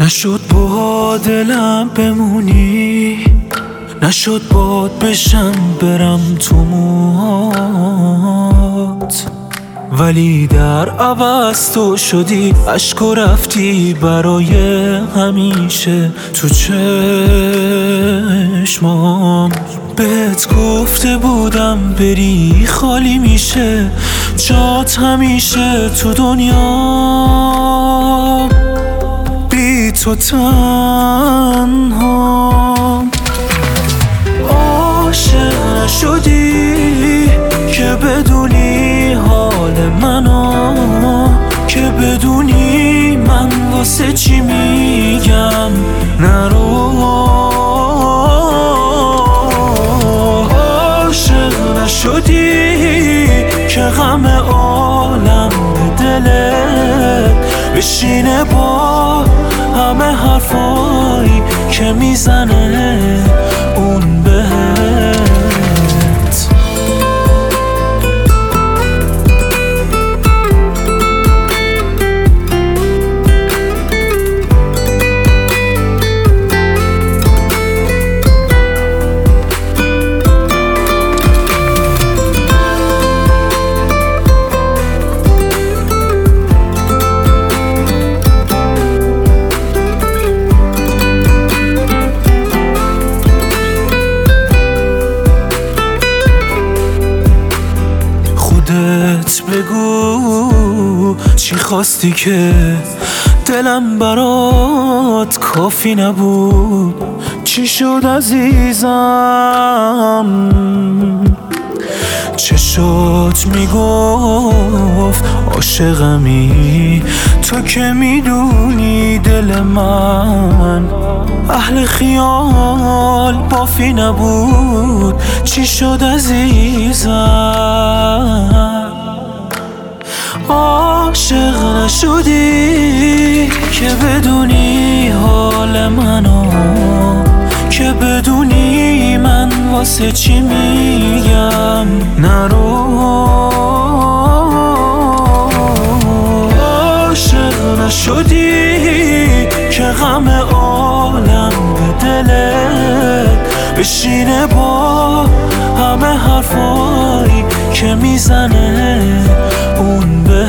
نشد با دلم بمونی، نشد باد بشم برم تو موهات، ولی در عوض تو شدی عشق و رفتی برای همیشه تو چشمام. بهت گفته بودم بری خالی میشه جات همیشه تو دنیا، بی تو تنها. عاشق نشدی که بدونی حال منو، که بدونی من واسه چی میگم نرو. عاشق نشدی که غم عالم به دلت بشینه با همه حرفایی که میزنه اون بهت. بگو چی خواستی که دلم برات کافی نبود؟ چی شد عزیزم؟ چشات میگفت عاشقمی، تو که میدونی دل من اهل خیال بافی نبود. چی شد عزیزم؟ عاشق نشدی که بدونی حال منو، که بدونی من واسه چی میگم نرو. عاشق نشدی که غم عالم به دلت بشینه با همه حرفایی که میزنه اون به